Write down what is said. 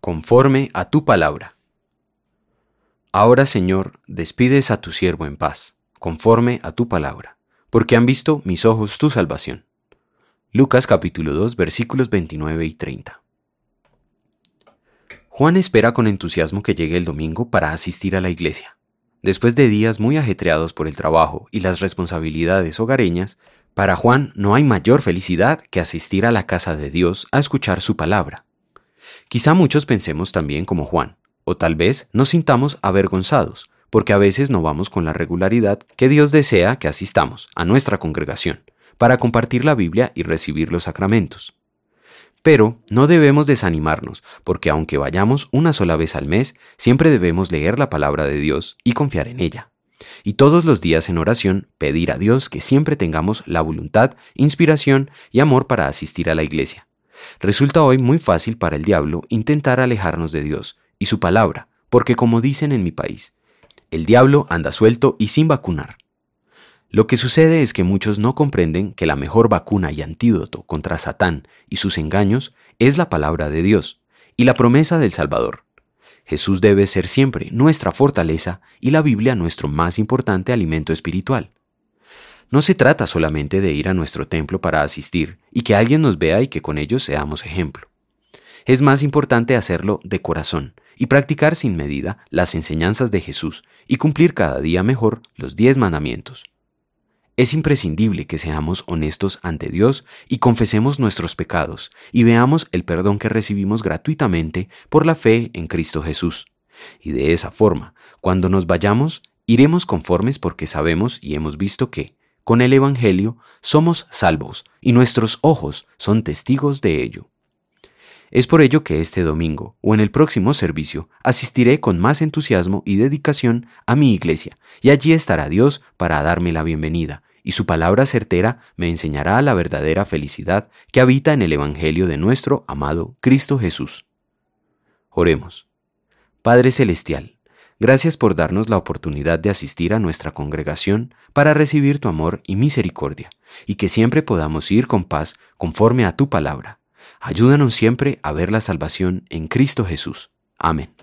conforme a tu palabra. Ahora, Señor, despides a tu siervo en paz, conforme a tu palabra, porque han visto mis ojos tu salvación. Lucas capítulo 2, versículos 29 y 30. Juan espera con entusiasmo que llegue el domingo para asistir a la iglesia. Después de días muy ajetreados por el trabajo y las responsabilidades hogareñas, para Juan no hay mayor felicidad que asistir a la casa de Dios a escuchar su palabra. Quizá muchos pensemos también como Juan, o tal vez nos sintamos avergonzados, porque a veces no vamos con la regularidad que Dios desea que asistamos a nuestra congregación, para compartir la Biblia y recibir los sacramentos. Pero no debemos desanimarnos, porque aunque vayamos una sola vez al mes, siempre debemos leer la palabra de Dios y confiar en ella. Y todos los días en oración pedir a Dios que siempre tengamos la voluntad, inspiración y amor para asistir a la iglesia. Resulta hoy muy fácil para el diablo intentar alejarnos de Dios y su palabra, porque como dicen en mi país, el diablo anda suelto y sin vacunar. Lo que sucede es que muchos no comprenden que la mejor vacuna y antídoto contra Satán y sus engaños es la palabra de Dios y la promesa del Salvador. Jesús debe ser siempre nuestra fortaleza y la Biblia nuestro más importante alimento espiritual. No se trata solamente de ir a nuestro templo para asistir y que alguien nos vea y que con ellos seamos ejemplo. Es más importante hacerlo de corazón y practicar sin medida las enseñanzas de Jesús y cumplir cada día mejor los 10 mandamientos. Es imprescindible que seamos honestos ante Dios y confesemos nuestros pecados y veamos el perdón que recibimos gratuitamente por la fe en Cristo Jesús. Y de esa forma, cuando nos vayamos, iremos conformes porque sabemos y hemos visto que, con el Evangelio, somos salvos y nuestros ojos son testigos de ello. Es por ello que este domingo o en el próximo servicio asistiré con más entusiasmo y dedicación a mi iglesia y allí estará Dios para darme la bienvenida y su palabra certera me enseñará la verdadera felicidad que habita en el Evangelio de nuestro amado Cristo Jesús. Oremos. Padre Celestial, gracias por darnos la oportunidad de asistir a nuestra congregación para recibir tu amor y misericordia y que siempre podamos ir con paz conforme a tu palabra. Ayúdanos siempre a ver la salvación en Cristo Jesús. Amén.